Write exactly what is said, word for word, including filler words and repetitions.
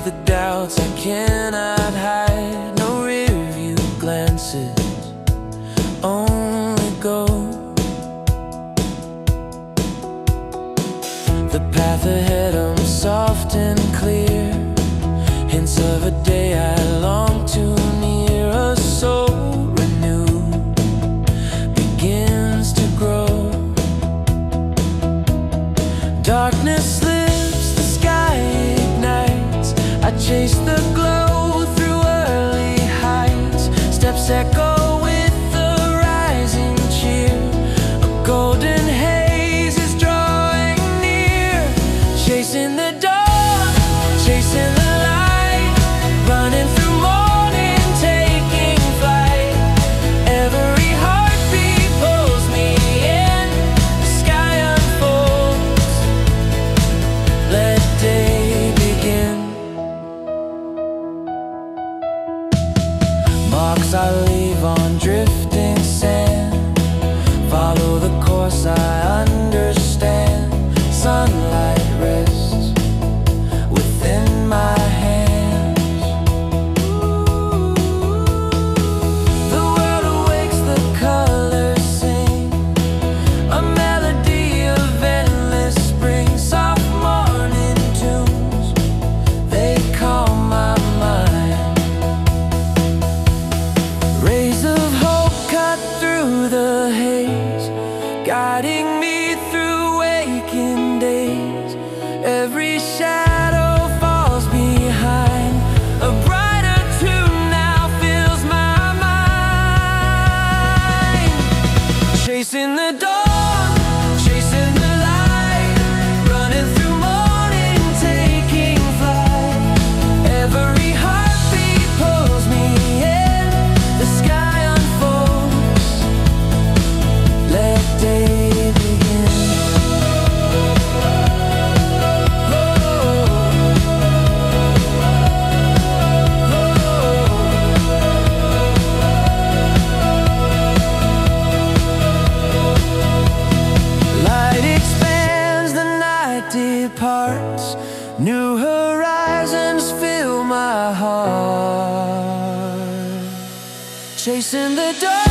the doubts I cannot hide. No rear view glances, only go. The path ahead, I'm soft and clear, hints of a day I long to near. A soul renewed begins to grow. Darkness slips, the sky ignites. I chase the glow through early heights. Steps echo with the rising cheer. A golden haze is drawing near. Chasing the dawn, chasing the light, running through morning, taking flight. Every heartbeat pulls me in. The sky unfolds, let day begin. Marks I leave on drifting sand, follow the course I understand. Sunlight rests within my hands. The world awakes, the colors sing, a melody of endless spring. Soft morning tunes, they calm my mind. Rays of hope cut through the haze, guiding me through waking days. Every shadow falls behind, a brighter tune now fills my mind. Chasing the dawn, chasing the light, running through morning, taking flight. Every heartbeat pulls me in. The sky unfolds, let day begin. Light expands, the night departs. New horizons fill my heart. Chasing the dark,